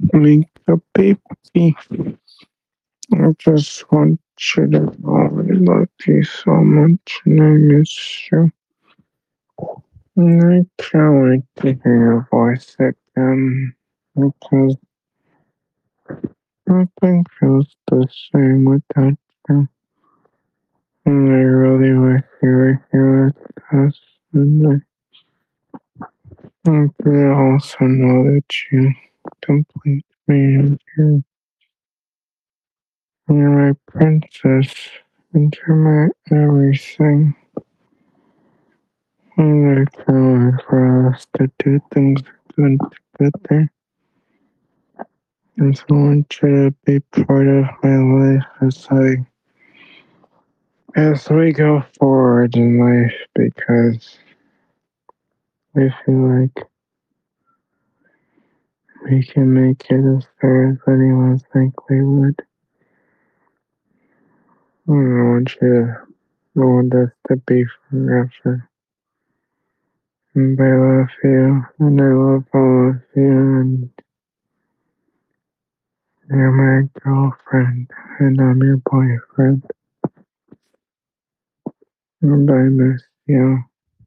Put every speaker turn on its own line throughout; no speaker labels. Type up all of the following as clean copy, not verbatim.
Make a baby. I just want you to know I love you so much and I miss you. And I can't wait to hear your voice again because nothing feels the same without you. And I really wish you were here with us. And I also know that you complete me and you're my princess and you're my everything. And I can't wait for us to do things good together. I just want you to be part of my life as we go forward in life because I feel like we can make it as far as anyone think we would. I want you I want us to be forever. And I love you, and I love all of you, and you're my girlfriend, and I'm your boyfriend, and I miss you.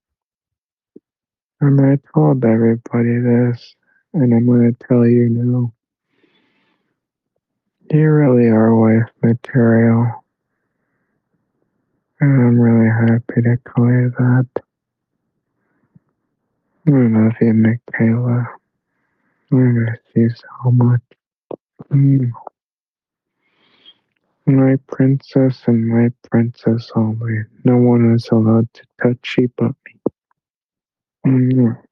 And I told everybody this, and I'm gonna tell you now. You really are wife material, and I'm really happy to call you that. I love you, Michaela. I miss you so much. Mm. My princess and my princess only. No one is allowed to touch you but me. Mm.